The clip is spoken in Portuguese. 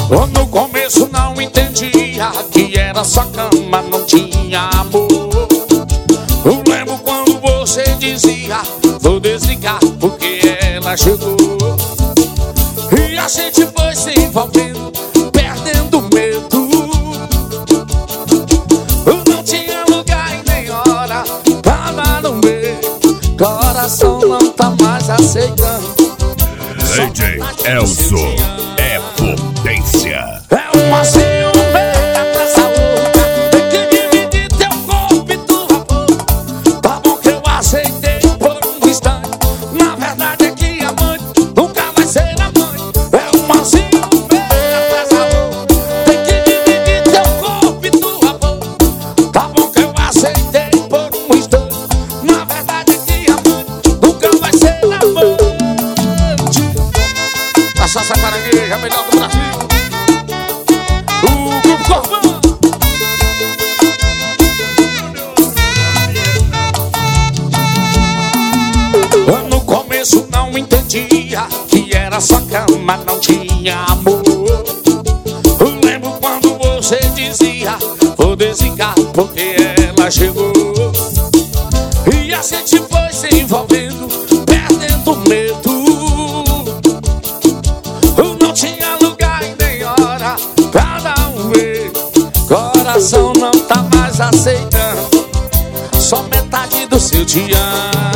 No começo não entendia que era só cama, não tinha amor. Eu lembro quando você dizia: vou desligar porque ela chegou. E a gente foi se envolvendo, perdendo medo. Não tinha lugar e nem hora pra dar no meio. Coração não tá mais aceitando. DJ Elson é potência. É uma ciumenta pra essa outra. Tem que dividir teu corpo e tua boca. Tá bom que eu aceitei por um instante. Na verdade é que a mãe nunca vai ser a mãe. É uma ciumenta pra essa outra. Tem que dividir teu corpo e tua boca. Tá bom que eu aceitei por um instante. Na verdade é que a mãe nunca vai ser a mãe. A salsa carangueja, melhor do Brasil. O Grupo Corvão. No começo não entendia que era só cama, não tinha amor. Eu lembro quando você dizia: vou desligar porque ela chegou. E a gente foi se envolvendo, perdendo medo. Não tinha lugar e nem hora pra dar um beijo. Coração não tá mais aceitando só metade do seu te amo.